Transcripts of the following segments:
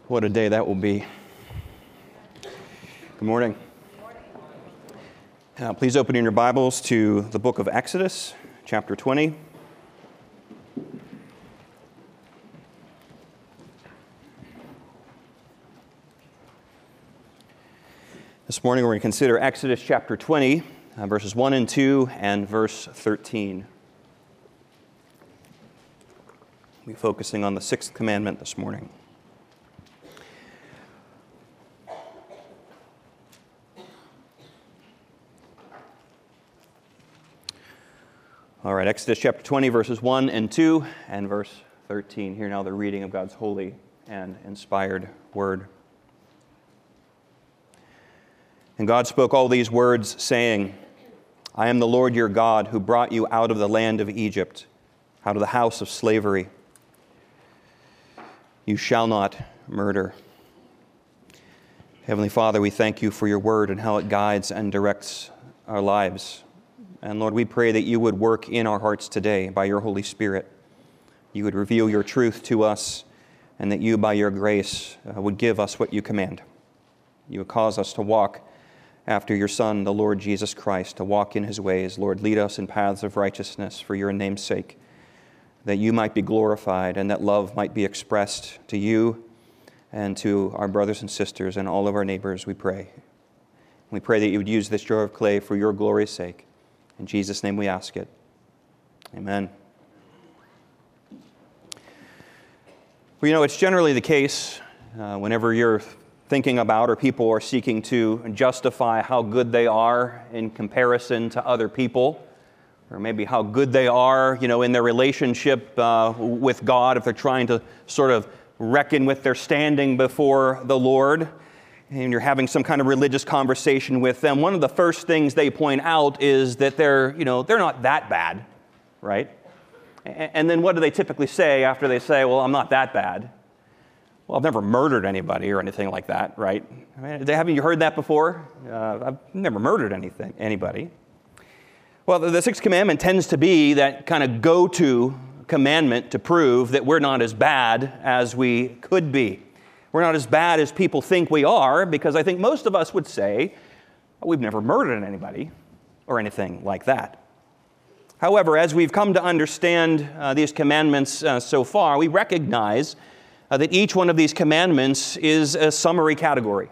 What a day that will be. Good morning. Please open in your Bibles to the book of Exodus, chapter 20. This morning we're going to consider Exodus chapter 20, verses 1 and 2, and verse 13. We'll be focusing on the sixth commandment this morning. All right, Exodus chapter 20, verses 1 and 2, and verse 13. Hear now the reading of God's holy and inspired word. And God spoke all these words, saying, I am the Lord your God, who brought you out of the land of Egypt, out of the house of slavery. You shall not murder. Heavenly Father, we thank you for your word and how it guides and directs our lives. And Lord, we pray that you would work in our hearts today by your Holy Spirit. You would reveal your truth to us, and that you, by your grace, would give us what you command. You would cause us to walk after your Son, the Lord Jesus Christ, to walk in his ways. Lord, lead us in paths of righteousness for your name's sake, that you might be glorified and that love might be expressed to you and to our brothers and sisters and all of our neighbors, we pray. We pray that you would use this jar of clay for your glory's sake. In Jesus' name we ask it. Amen. Well, you know, it's generally the case whenever you're thinking about or people are seeking to justify how good they are in comparison to other people, or maybe how good they are, in their relationship with God, if they're trying to sort of reckon with their standing before the Lord, and you're having some kind of religious conversation with them, one of the first things they point out is that they're not that bad, right? And then what do they typically say after they say, well, I'm not that bad? Well, I've never murdered anybody or anything like that, right? Haven't you heard that before? I've never murdered anybody. Well, the sixth commandment tends to be that kind of go-to commandment to prove that we're not as bad as we could be. We're not as bad as people think we are, because I think most of us would say, we've never murdered anybody or anything like that. However, as we've come to understand these commandments so far, we recognize that each one of these commandments is a summary category.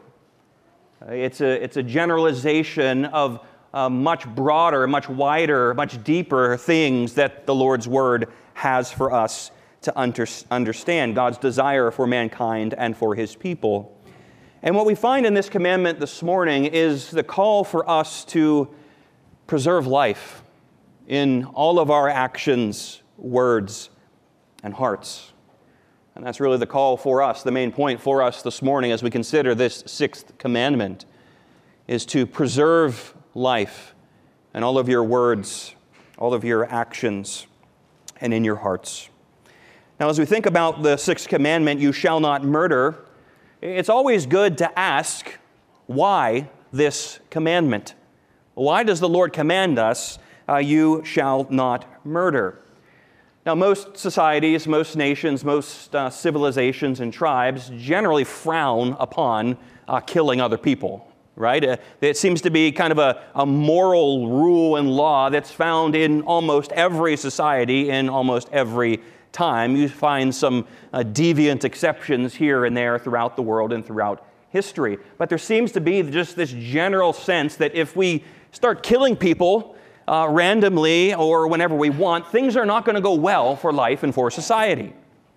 It's a generalization of much broader, much wider, much deeper things that the Lord's Word has for us to understand God's desire for mankind and for his people. And what we find in this commandment this morning is the call for us to preserve life in all of our actions, words, and hearts. And that's really the call for us, the main point for us this morning as we consider this sixth commandment, is to preserve life in all of your words, all of your actions, and in your hearts. Now, as we think about the sixth commandment, you shall not murder, it's always good to ask, why this commandment? Why does the Lord command us, you shall not murder? Now, most societies, most nations, most civilizations and tribes generally frown upon killing other people, right? It seems to be kind of a moral rule and law that's found in almost every society, in almost every time. You find some deviant exceptions here and there throughout the world and throughout history. But there seems to be just this general sense that if we start killing people randomly or whenever we want, things are not going to go well for life and for society.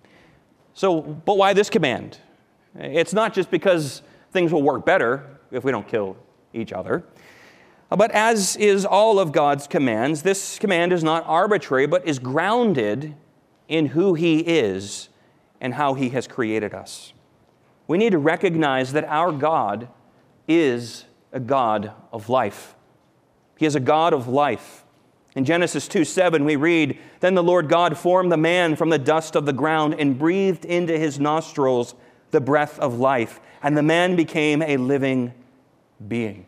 But why this command? It's not just because things will work better if we don't kill each other. But as is all of God's commands, this command is not arbitrary, but is grounded in who he is and how he has created us. We need to recognize that our God is a God of life. He is a God of life. In Genesis 2:7 we read, Then the Lord God formed the man from the dust of the ground and breathed into his nostrils the breath of life, and the man became a living being.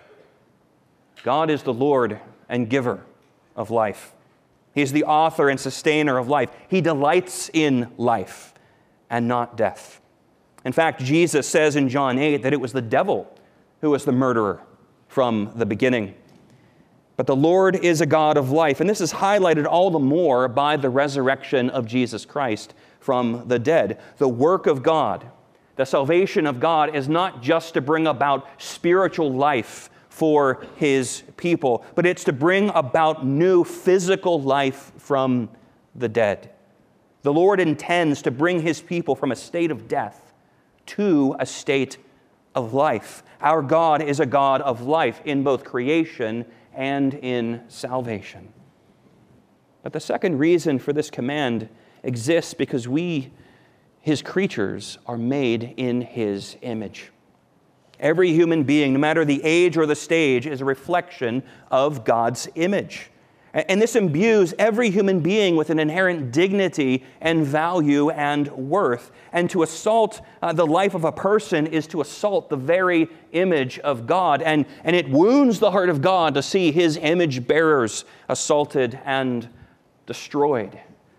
God is the Lord and giver of life. He is the author and sustainer of life. He delights in life and not death. In fact, Jesus says in John 8 that it was the devil who was the murderer from the beginning. But the Lord is a God of life, and this is highlighted all the more by the resurrection of Jesus Christ from the dead. The work of God, the salvation of God, is not just to bring about spiritual life for His people, but it's to bring about new physical life from the dead. The Lord intends to bring His people from a state of death to a state of life. Our God is a God of life in both creation and in salvation. But the second reason for this command exists because we, His creatures, are made in His image. Every human being, no matter the age or the stage, is a reflection of God's image. And this imbues every human being with an inherent dignity and value and worth. And to assault the life of a person is to assault the very image of God. And it wounds the heart of God to see His image bearers assaulted and destroyed.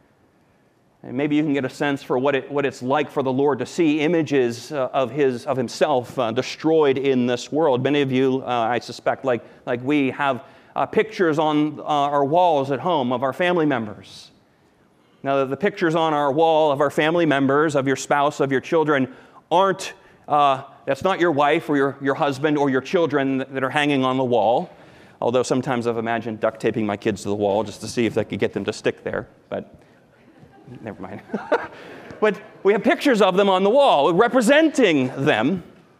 And maybe you can get a sense for what it's like for the Lord to see images of Himself destroyed in this world. Many of you, I suspect, like we, have pictures on our walls at home of our family members. Now, the pictures on our wall of our family members, of your spouse, of your children, that's not your wife or your husband or your children that are hanging on the wall. Although sometimes I've imagined duct taping my kids to the wall just to see if I could get them to stick there, but never mind. But we have pictures of them on the wall representing them.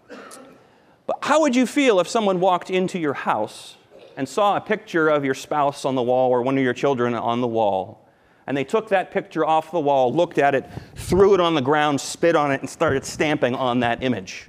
But how would you feel if someone walked into your house and saw a picture of your spouse on the wall or one of your children on the wall, and they took that picture off the wall, looked at it, threw it on the ground, spit on it, and started stamping on that image?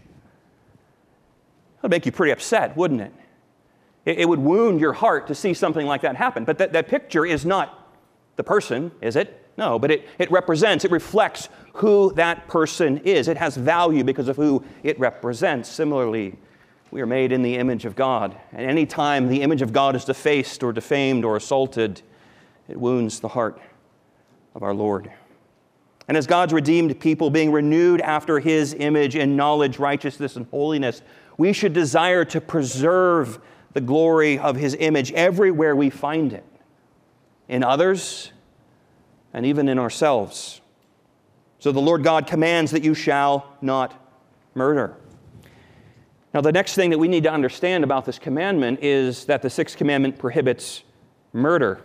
That would make you pretty upset, wouldn't it? It would wound your heart to see something like that happen. But that picture is not the person, is it? No, but it reflects who that person is. It has value because of who it represents. Similarly, we are made in the image of God. And any time the image of God is defaced or defamed or assaulted, it wounds the heart of our Lord. And as God's redeemed people, being renewed after His image in knowledge, righteousness, and holiness, we should desire to preserve the glory of His image everywhere we find it, in others and even in ourselves. So the Lord God commands that you shall not murder. Now, the next thing that we need to understand about this commandment is that the sixth commandment prohibits murder.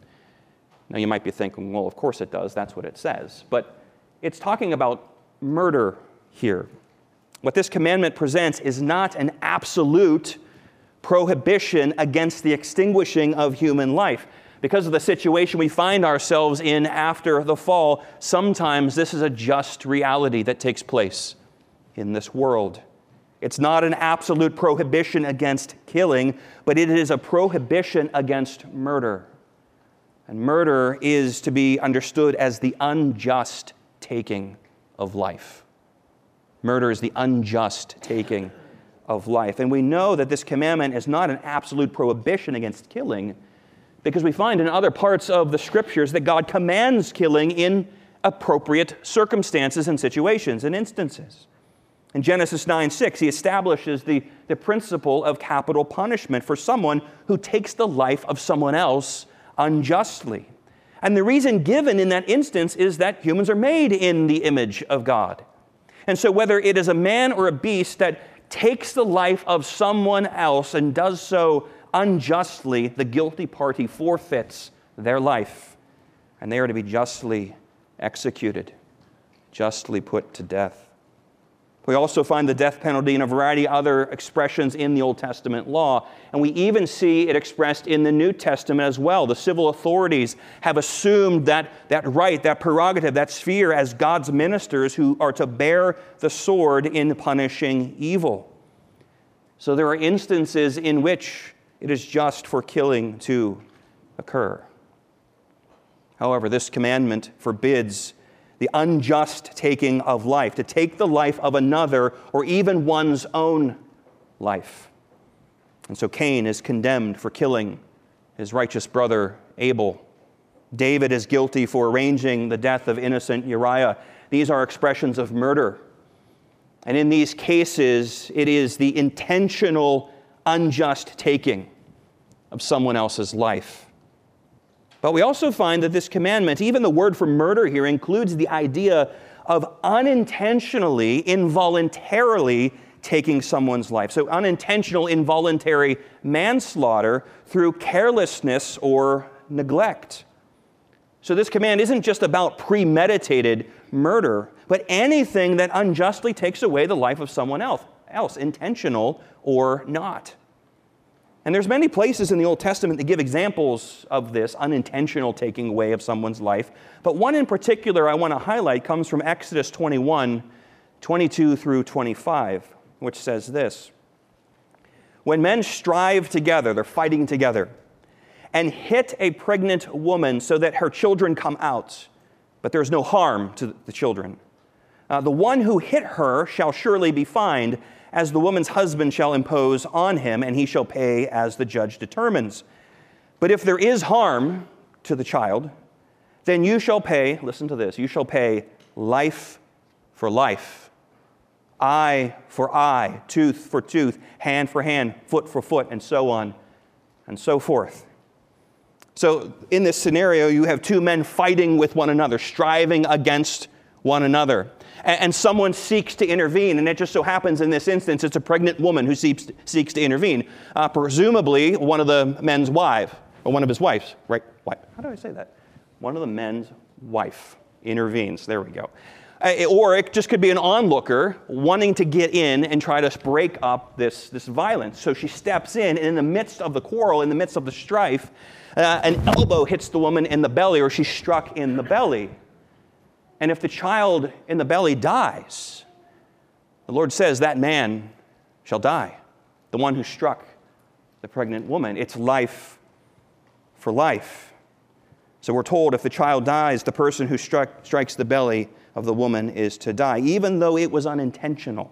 Now, you might be thinking, well, of course it does. That's what it says. But it's talking about murder here. What this commandment presents is not an absolute prohibition against the extinguishing of human life. Because of the situation we find ourselves in after the fall, sometimes this is a just reality that takes place in this world. It's not an absolute prohibition against killing, but it is a prohibition against murder. And murder is to be understood as the unjust taking of life. Murder is the unjust taking of life. And we know that this commandment is not an absolute prohibition against killing, because we find in other parts of the Scriptures that God commands killing in appropriate circumstances and situations and instances. In Genesis 9:6, He establishes the principle of capital punishment for someone who takes the life of someone else unjustly. And the reason given in that instance is that humans are made in the image of God. And so whether it is a man or a beast that takes the life of someone else and does so unjustly, the guilty party forfeits their life, and they are to be justly executed, justly put to death. We also find the death penalty in a variety of other expressions in the Old Testament law, and we even see it expressed in the New Testament as well. The civil authorities have assumed that right, that prerogative, that sphere as God's ministers who are to bear the sword in punishing evil. So there are instances in which it is just for killing to occur. However, this commandment forbids the unjust taking of life, to take the life of another or even one's own life. And so Cain is condemned for killing his righteous brother Abel. David is guilty for arranging the death of innocent Uriah. These are expressions of murder. And in these cases, it is the intentional, unjust taking of someone else's life. But we also find that this commandment, even the word for murder here, includes the idea of unintentionally, involuntarily taking someone's life. So unintentional, involuntary manslaughter through carelessness or neglect. So this command isn't just about premeditated murder, but anything that unjustly takes away the life of someone else, intentional or not. And there's many places in the Old Testament that give examples of this unintentional taking away of someone's life. But one in particular I want to highlight comes from Exodus 21, 22 through 25, which says this: "When men strive together, they're fighting together, and hit a pregnant woman so that her children come out, but there's no harm to the children, the one who hit her shall surely be fined, as the woman's husband shall impose on him, and he shall pay as the judge determines. But if there is harm to the child, then you shall pay," listen to this, "you shall pay life for life, eye for eye, tooth for tooth, hand for hand, foot for foot, and so on and so forth." So in this scenario, you have two men fighting with one another, striving against one another. And someone seeks to intervene, and it just so happens in this instance it's a pregnant woman who seeks to intervene, presumably one of the men's wife, or one of his wives, right? How do I say that? One of the men's wife intervenes. There we go. Or it just could be an onlooker wanting to get in and try to break up this violence. So she steps in, and in the midst of the quarrel, in the midst of the strife, an elbow hits the woman in the belly, or she's struck in the belly. And if the child in the belly dies, the Lord says that man shall die, the one who struck the pregnant woman. It's life for life. So we're told if the child dies, the person who strikes the belly of the woman is to die. Even though it was unintentional,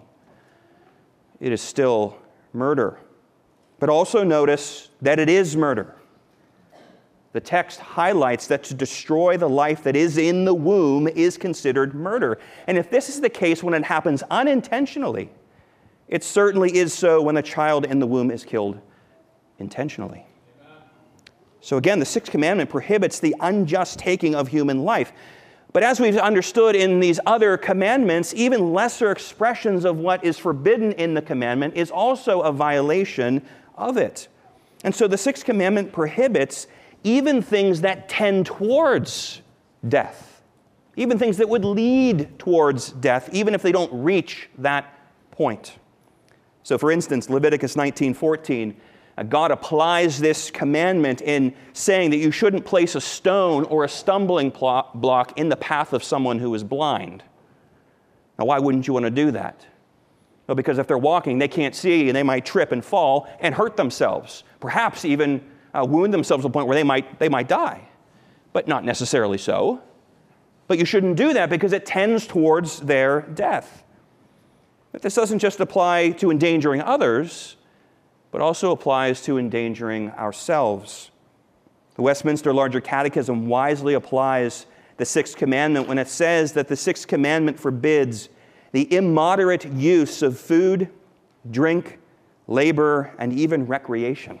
it is still murder. But also notice that it is murder. The text highlights that to destroy the life that is in the womb is considered murder. And if this is the case when it happens unintentionally, it certainly is so when the child in the womb is killed intentionally. Amen. So again, the sixth commandment prohibits the unjust taking of human life. But as we've understood in these other commandments, even lesser expressions of what is forbidden in the commandment is also a violation of it. And so the sixth commandment prohibits even things that tend towards death, even things that would lead towards death, even if they don't reach that point. So for instance, Leviticus 19:14, God applies this commandment in saying that you shouldn't place a stone or a stumbling block in the path of someone who is blind. Now, why wouldn't you want to do that? Well, because if they're walking, they can't see, and they might trip and fall and hurt themselves, perhaps even wound themselves to the point where they might die, but not necessarily so. But you shouldn't do that because it tends towards their death. But this doesn't just apply to endangering others, but also applies to endangering ourselves. The Westminster Larger Catechism wisely applies the sixth commandment when it says that the sixth commandment forbids the immoderate use of food, drink, labor, and even recreation.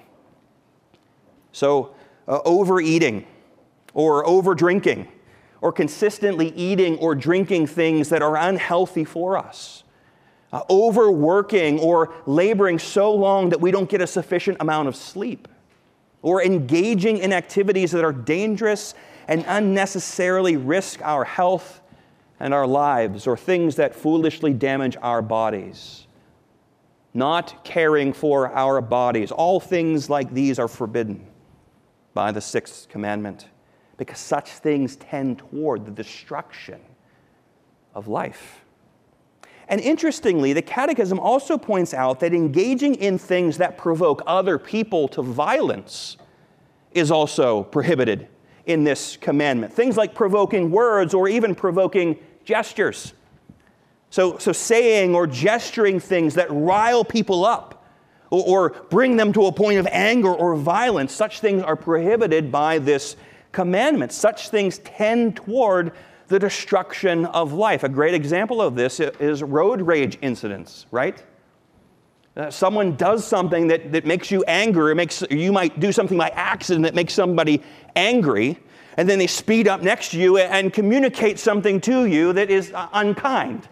So overeating or overdrinking or consistently eating or drinking things that are unhealthy for us, overworking or laboring so long that we don't get a sufficient amount of sleep, or engaging in activities that are dangerous and unnecessarily risk our health and our lives, or things that foolishly damage our bodies. Not caring for our bodies. All things like these are forbidden by the sixth commandment, because such things tend toward the destruction of life. And interestingly, the Catechism also points out that engaging in things that provoke other people to violence is also prohibited in this commandment. Things like provoking words or even provoking gestures. So saying or gesturing things that rile people up or bring them to a point of anger or violence, such things are prohibited by this commandment. Such things tend toward the destruction of life. A great example of this is road rage incidents, right? Someone does something that makes you angry, you might do something by accident that makes somebody angry, and then they speed up next to you and communicate something to you that is unkind.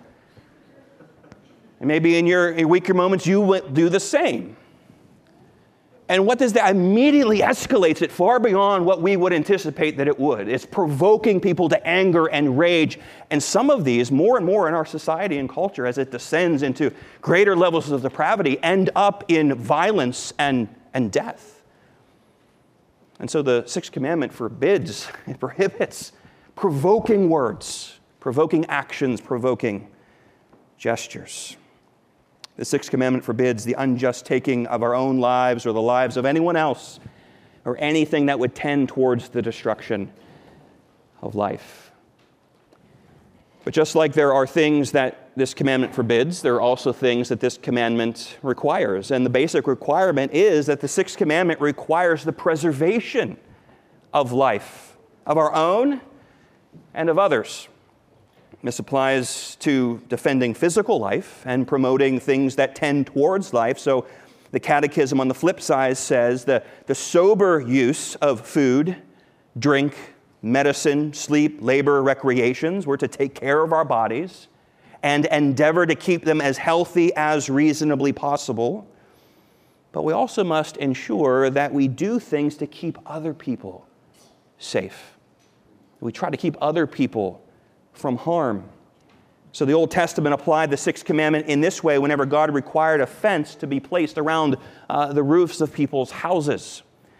And maybe in your weaker moments, you will do the same. And what does that immediately escalates it far beyond what we would anticipate that it would. It's provoking people to anger and rage. And some of these, more and more in our society and culture, as it descends into greater levels of depravity, end up in violence and death. And so the Sixth Commandment forbids, it prohibits provoking words, provoking actions, provoking gestures. The Sixth Commandment forbids the unjust taking of our own lives or the lives of anyone else or anything that would tend towards the destruction of life. But just like there are things that this commandment forbids, there are also things that this commandment requires. And the basic requirement is that the Sixth Commandment requires the preservation of life, of our own and of others. This applies to defending physical life and promoting things that tend towards life. So the Catechism on the flip side says the sober use of food, drink, medicine, sleep, labor, recreations. We're to take care of our bodies and endeavor to keep them as healthy as reasonably possible. But we also must ensure that we do things to keep other people safe. We try to keep other people from harm. So the Old Testament applied the Sixth Commandment in this way whenever God required a fence to be placed around the roofs of people's houses.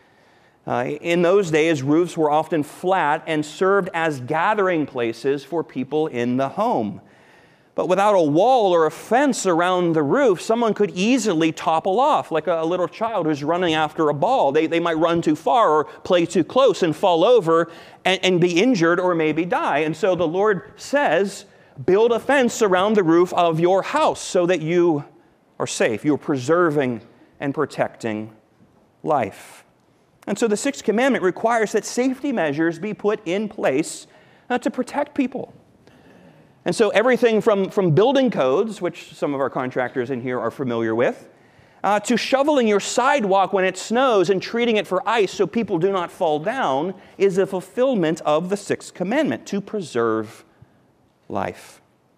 In those days, roofs were often flat and served as gathering places for people in the home. But without a wall or a fence around the roof, someone could easily topple off, like a little child who's running after a ball. They might run too far or play too close and fall over and be injured or maybe die. And so the Lord says, build a fence around the roof of your house so that you are safe. You're preserving and protecting life. And so the Sixth Commandment requires that safety measures be put in place to protect people. And so everything from building codes, which some of our contractors in here are familiar with, to shoveling your sidewalk when it snows and treating it for ice so people do not fall down, is a fulfillment of the Sixth Commandment, to preserve life.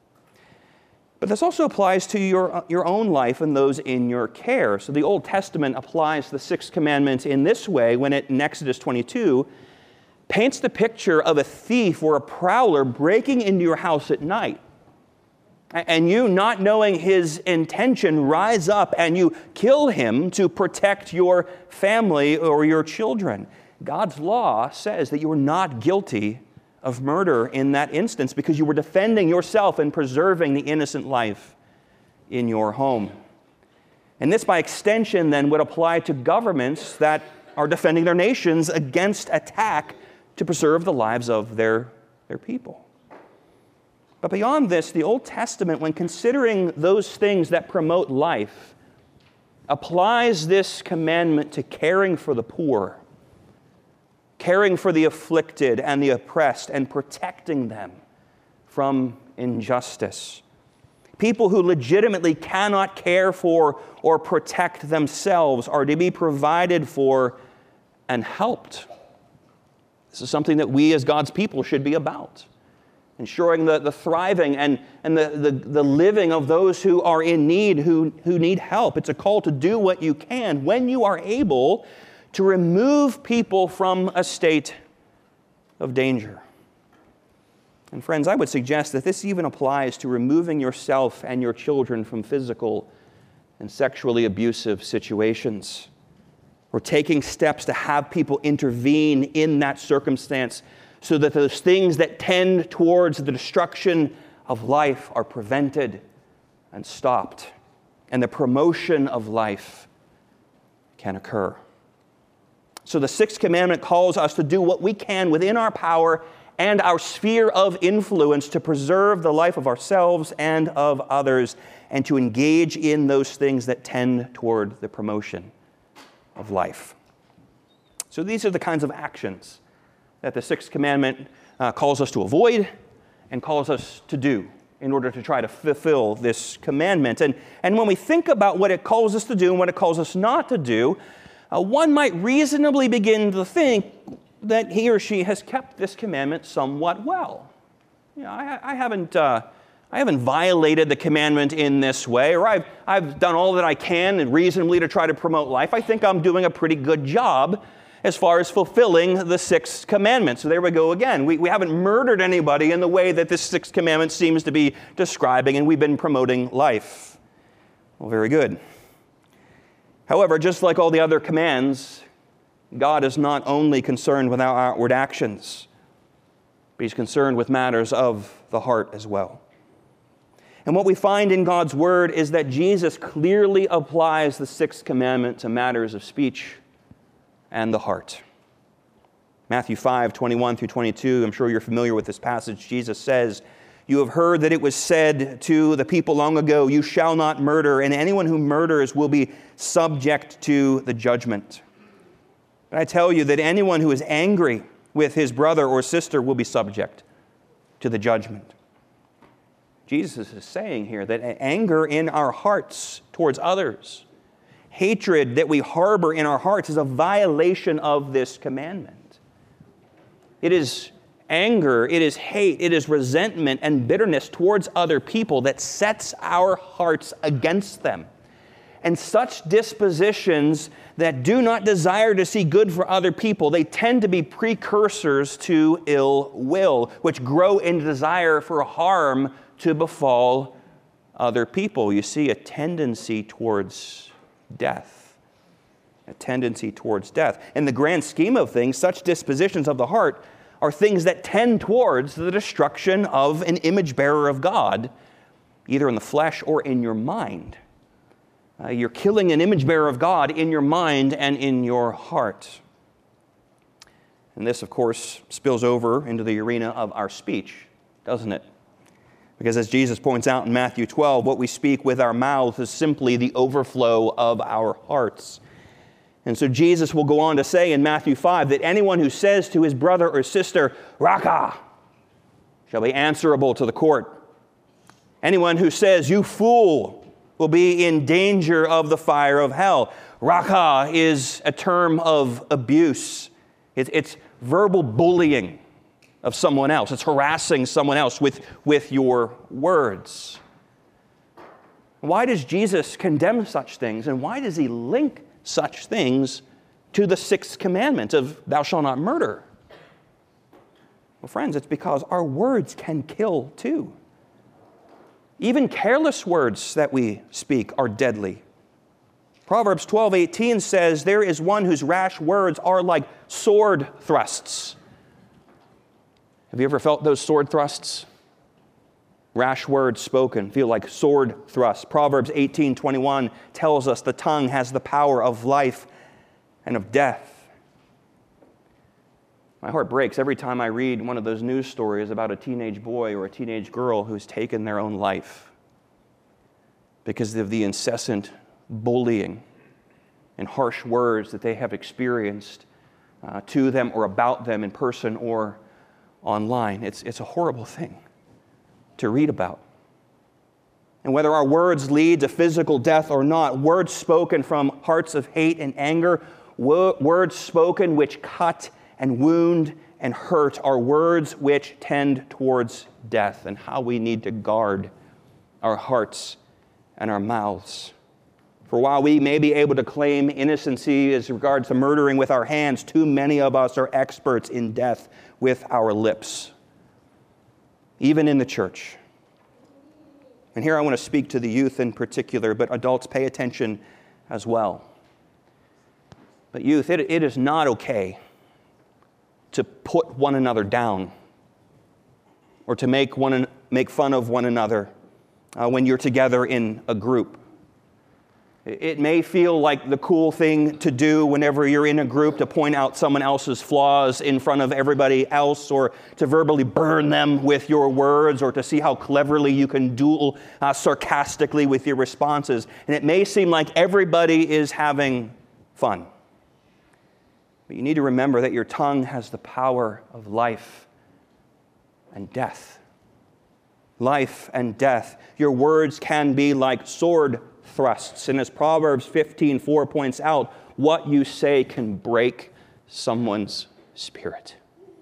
But this also applies to your own life and those in your care. So the Old Testament applies the Sixth Commandment in this way when it, in Exodus 22, paints the picture of a thief or a prowler breaking into your house at night. And you, not knowing his intention, rise up and you kill him to protect your family or your children. God's law says that you are not guilty of murder in that instance because you were defending yourself and preserving the innocent life in your home. And this, by extension, then would apply to governments that are defending their nations against attack to preserve the lives of their people. But beyond this, the Old Testament, when considering those things that promote life, applies this commandment to caring for the poor, caring for the afflicted and the oppressed, and protecting them from injustice. People who legitimately cannot care for or protect themselves are to be provided for and helped. This is something that we as God's people should be about. Ensuring the thriving and the living of those who are in need, who need help. It's a call to do what you can when you are able to remove people from a state of danger. And friends, I would suggest that this even applies to removing yourself and your children from physical and sexually abusive situations. We're taking steps to have people intervene in that circumstance so that those things that tend towards the destruction of life are prevented and stopped, and the promotion of life can occur. So the Sixth Commandment calls us to do what we can within our power and our sphere of influence to preserve the life of ourselves and of others, and to engage in those things that tend toward the promotion of life. So these are the kinds of actions that the Sixth Commandment calls us to avoid and calls us to do in order to try to fulfill this commandment. And when we think about what it calls us to do and what it calls us not to do, one might reasonably begin to think that he or she has kept this commandment somewhat well. I haven't violated the commandment in this way, or I've done all that I can and reasonably to try to promote life. I think I'm doing a pretty good job as far as fulfilling the sixth commandment. So there we go again. We haven't murdered anybody in the way that this sixth commandment seems to be describing, and we've been promoting life. Well, very good. However, just like all the other commands, God is not only concerned with our outward actions, but He's concerned with matters of the heart as well. And what we find in God's Word is that Jesus clearly applies the sixth commandment to matters of speech and the heart. Matthew 5:21 through 22, I'm sure you're familiar with this passage. Jesus says, "You have heard that it was said to the people long ago, 'You shall not murder, and anyone who murders will be subject to the judgment.' But I tell you that anyone who is angry with his brother or sister will be subject to the judgment." Jesus is saying here that anger in our hearts towards others, hatred that we harbor in our hearts, is a violation of this commandment. It is anger, it is hate, it is resentment and bitterness towards other people that sets our hearts against them. And such dispositions that do not desire to see good for other people, they tend to be precursors to ill will, which grow in desire for harm to befall other people. You see a tendency towards death. A tendency towards death. In the grand scheme of things, such dispositions of the heart are things that tend towards the destruction of an image bearer of God, either in the flesh or in your mind. You're killing an image bearer of God in your mind and in your heart. And this, of course, spills over into the arena of our speech, doesn't it? Because as Jesus points out in Matthew 12, what we speak with our mouths is simply the overflow of our hearts. And so Jesus will go on to say in Matthew 5 that anyone who says to his brother or sister, "Raca," shall be answerable to the court. Anyone who says, "You fool," will be in danger of the fire of hell. Raca is a term of abuse. It's verbal bullying of someone else. It's harassing someone else with your words. Why does Jesus condemn such things, and why does He link such things to the sixth commandment of "Thou shalt not murder"? Well, friends, it's because our words can kill too. Even careless words that we speak are deadly. Proverbs 12:18 says, "There is one whose rash words are like sword thrusts." Have you ever felt those sword thrusts? Rash words spoken feel like sword thrusts. Proverbs 18:21 tells us the tongue has the power of life and of death. My heart breaks every time I read one of those news stories about a teenage boy or a teenage girl who's taken their own life because of the incessant bullying and harsh words that they have experienced to them or about them in person or online. It's a horrible thing to read about. And whether our words lead to physical death or not, words spoken from hearts of hate and anger, words spoken which cut and wound and hurt, are words which tend towards death, and how we need to guard our hearts and our mouths. For while we may be able to claim innocency as regards to murdering with our hands, too many of us are experts in death with our lips, even in the church. And here I want to speak to the youth in particular, but adults, pay attention as well. But youth, it is not okay to put one another down or to make fun of one another when you're together in a group. It may feel like the cool thing to do whenever you're in a group, to point out someone else's flaws in front of everybody else, or to verbally burn them with your words, or to see how cleverly you can duel sarcastically with your responses. And it may seem like everybody is having fun. But you need to remember that your tongue has the power of life and death. life and death. Your words can be like sword thrusts. And as Proverbs 15:4 points out, what you say can break someone's spirit.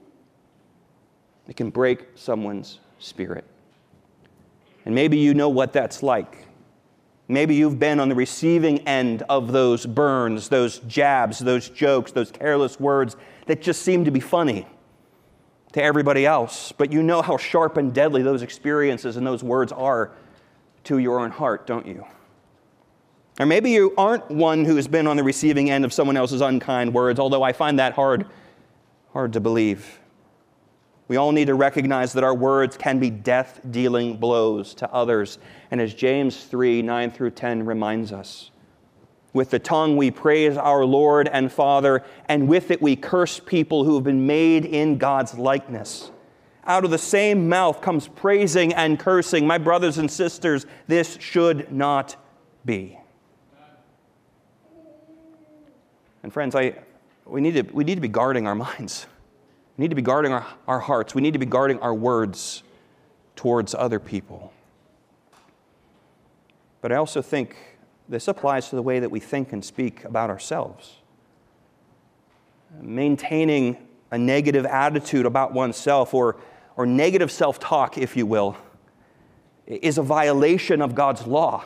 It can break someone's spirit. And maybe you know what that's like. Maybe you've been on the receiving end of those burns, those jabs, those jokes, those careless words that just seem to be funny to everybody else. But you know how sharp and deadly those experiences and those words are to your own heart, don't you? Or maybe you aren't one who has been on the receiving end of someone else's unkind words, although I find that hard to believe. We all need to recognize that our words can be death-dealing blows to others. And as James 3:9-10 reminds us, with the tongue we praise our Lord and Father, and with it we curse people who have been made in God's likeness. Out of the same mouth comes praising and cursing. My brothers and sisters, this should not be. And friends, we need to be guarding our minds. We need to be guarding our hearts. We need to be guarding our words towards other people. But I also think this applies to the way that we think and speak about ourselves. Maintaining a negative attitude about oneself, or negative self-talk, if you will, is a violation of God's law.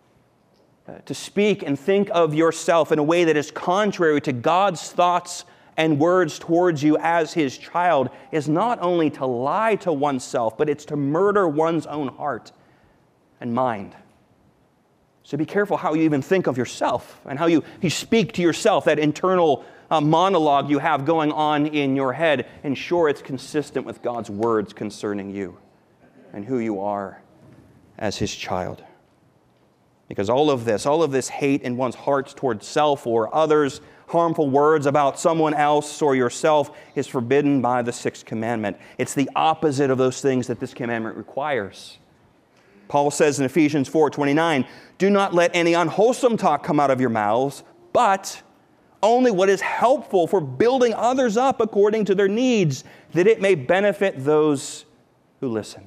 To speak and think of yourself in a way that is contrary to God's thoughts and words towards you as His child is not only to lie to oneself, but it's to murder one's own heart and mind. So be careful how you even think of yourself and how you speak to yourself, that internal monologue you have going on in your head. Ensure it's consistent with God's words concerning you and who you are as His child. Because all of this hate in one's hearts towards self or others, harmful words about someone else or yourself, is forbidden by the sixth commandment. It's the opposite of those things that this commandment requires. Paul says in Ephesians 4:29, "Do not let any unwholesome talk come out of your mouths, but only what is helpful for building others up according to their needs, that it may benefit those who listen."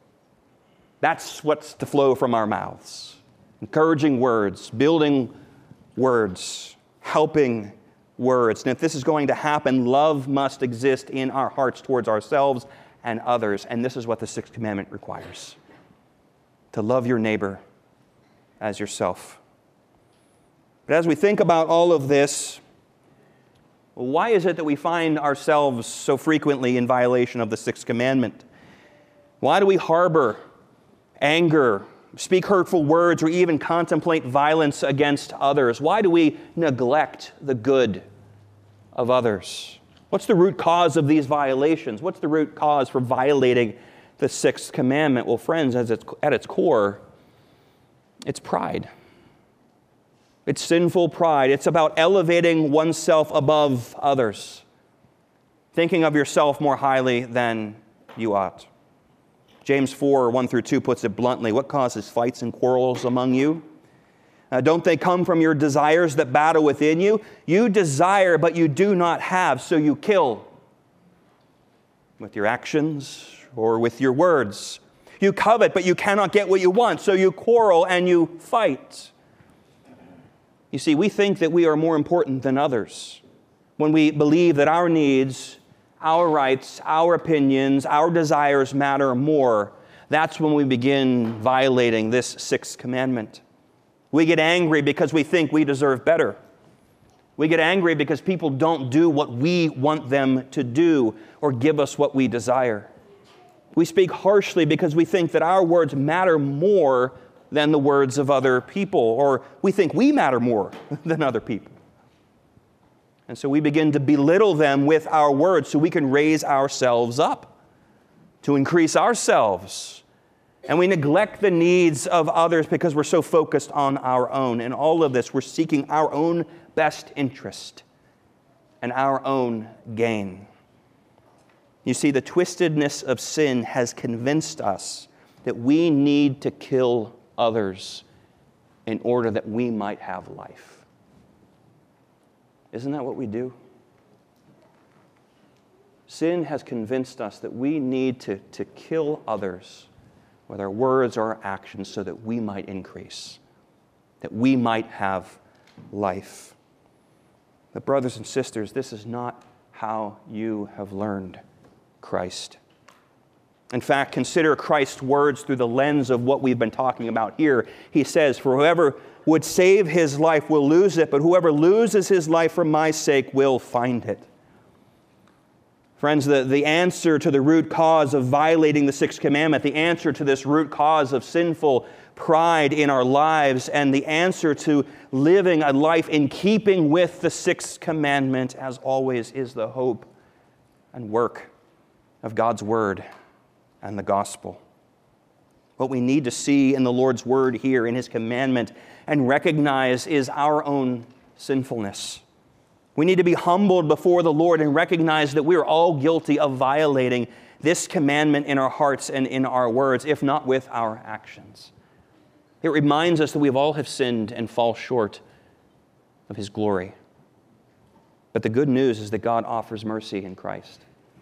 That's what's to flow from our mouths. Encouraging words, building words, helping words. And if this is going to happen, love must exist in our hearts towards ourselves and others. And this is what the sixth commandment requires: to love your neighbor as yourself. But as we think about all of this, why is it that we find ourselves so frequently in violation of the sixth commandment? Why do we harbor anger, speak hurtful words, or even contemplate violence against others? Why do we neglect the good of others? What's the root cause of these violations? What's the root cause for violating the sixth commandment? Well, friends, at its core, it's pride. It's sinful pride. It's about elevating oneself above others, thinking of yourself more highly than you ought. James 4:1-2 puts it bluntly: what causes fights and quarrels among you? Don't they come from your desires that battle within you? You desire, but you do not have, so you kill with your actions or with your words. You covet, but you cannot get what you want, so you quarrel and you fight. You see, we think that we are more important than others when we believe that our needs, our rights, our opinions, our desires matter more. That's when we begin violating this sixth commandment. We get angry because we think we deserve better. We get angry because people don't do what we want them to do or give us what we desire. We speak harshly because we think that our words matter more than the words of other people, or we think we matter more than other people. And so we begin to belittle them with our words so we can raise ourselves up, to increase ourselves. And we neglect the needs of others because we're so focused on our own. In all of this, we're seeking our own best interest and our own gain. You see, the twistedness of sin has convinced us that we need to kill others in order that we might have life. Isn't that what we do? Sin has convinced us that we need to kill others with our words or our actions, so that we might increase, that we might have life. But brothers and sisters, this is not how you have learned Christ. In fact, consider Christ's words through the lens of what we've been talking about here. He says, "For whoever would save his life will lose it, but whoever loses his life for my sake will find it." Friends, the answer to the root cause of violating the sixth commandment, the answer to this root cause of sinful pride in our lives, and the answer to living a life in keeping with the sixth commandment, as always, is the hope and work of God's Word and the gospel. What we need to see in the Lord's Word here, in His commandment, and recognize is our own sinfulness. We need to be humbled before the Lord and recognize that we are all guilty of violating this commandment in our hearts and in our words, if not with our actions. It reminds us that we all have sinned and fall short of His glory. But the good news is that God offers mercy in Christ.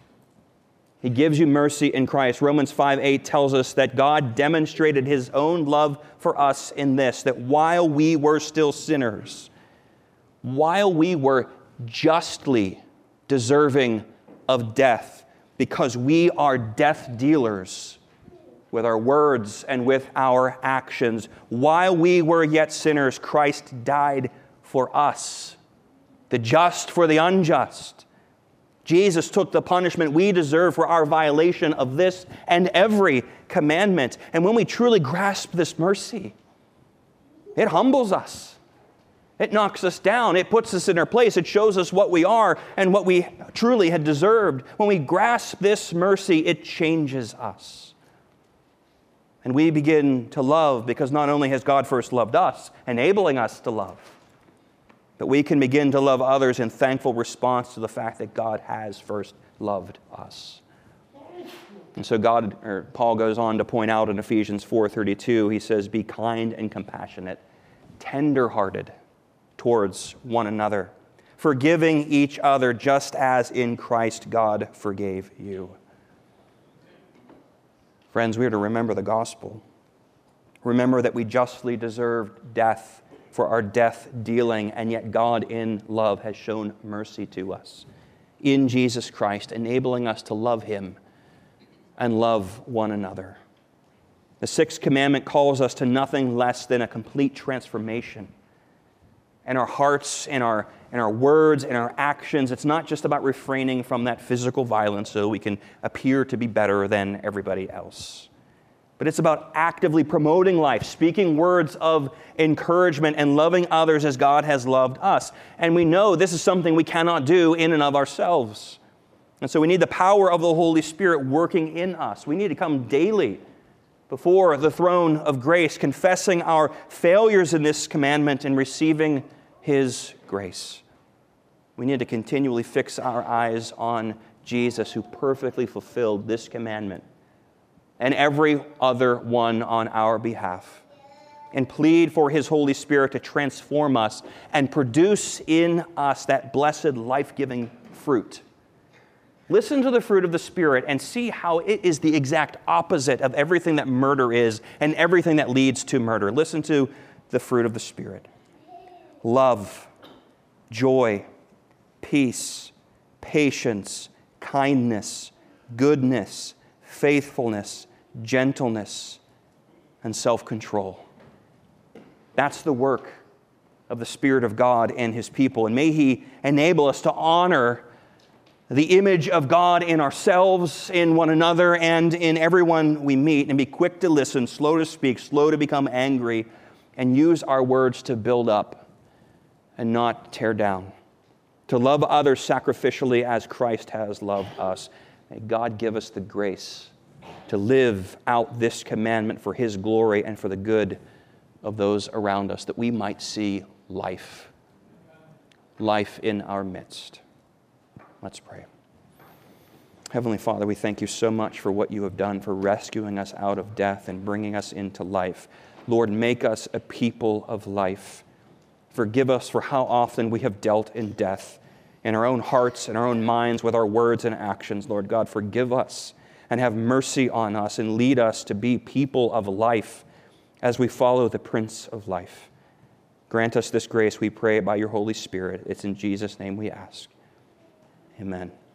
He gives you mercy in Christ. Romans 5:8 tells us that God demonstrated His own love for us in this, that while we were still sinners, while we were justly deserving of death, because we are death dealers with our words and with our actions, while we were yet sinners, Christ died for us, the just for the unjust. Jesus took the punishment we deserve for our violation of this and every commandment. And when we truly grasp this mercy, it humbles us. It knocks us down. It puts us in our place. It shows us what we are and what we truly had deserved. When we grasp this mercy, it changes us. And we begin to love, because not only has God first loved us, enabling us to love, but we can begin to love others in thankful response to the fact that God has first loved us. And so Paul goes on to point out in Ephesians 4:32, he says, "Be kind and compassionate, tender-hearted towards one another, forgiving each other just as in Christ God forgave you." Friends, we are to remember the gospel. Remember that we justly deserved death for our death dealing, and yet God in love has shown mercy to us in Jesus Christ, enabling us to love Him and love one another. The sixth commandment calls us to nothing less than a complete transformation. In our hearts, in our words, in our actions, it's not just about refraining from that physical violence so we can appear to be better than everybody else. But it's about actively promoting life, speaking words of encouragement, and loving others as God has loved us. And we know this is something we cannot do in and of ourselves. And so we need the power of the Holy Spirit working in us. We need to come daily before the throne of grace, confessing our failures in this commandment and receiving His grace. We need to continually fix our eyes on Jesus, who perfectly fulfilled this commandment and every other one on our behalf, and plead for His Holy Spirit to transform us and produce in us that blessed, life-giving fruit. Listen to the fruit of the Spirit and see how it is the exact opposite of everything that murder is and everything that leads to murder. Listen to the fruit of the Spirit: love, joy, peace, patience, kindness, goodness, faithfulness, gentleness, and self-control. That's the work of the Spirit of God and His people. And may He enable us to honor the image of God in ourselves, in one another, and in everyone we meet, and be quick to listen, slow to speak, slow to become angry, and use our words to build up and not tear down, to love others sacrificially as Christ has loved us. May God give us the grace to live out this commandment for His glory and for the good of those around us, that we might see life in our midst. Let's pray. Heavenly Father, we thank You so much for what You have done, for rescuing us out of death and bringing us into life. Lord, make us a people of life. Forgive us for how often we have dealt in death in our own hearts and our own minds with our words and actions. Lord God, forgive us and have mercy on us and lead us to be people of life as we follow the Prince of Life. Grant us this grace, we pray, by your Holy Spirit. It's in Jesus' name we ask. Amen.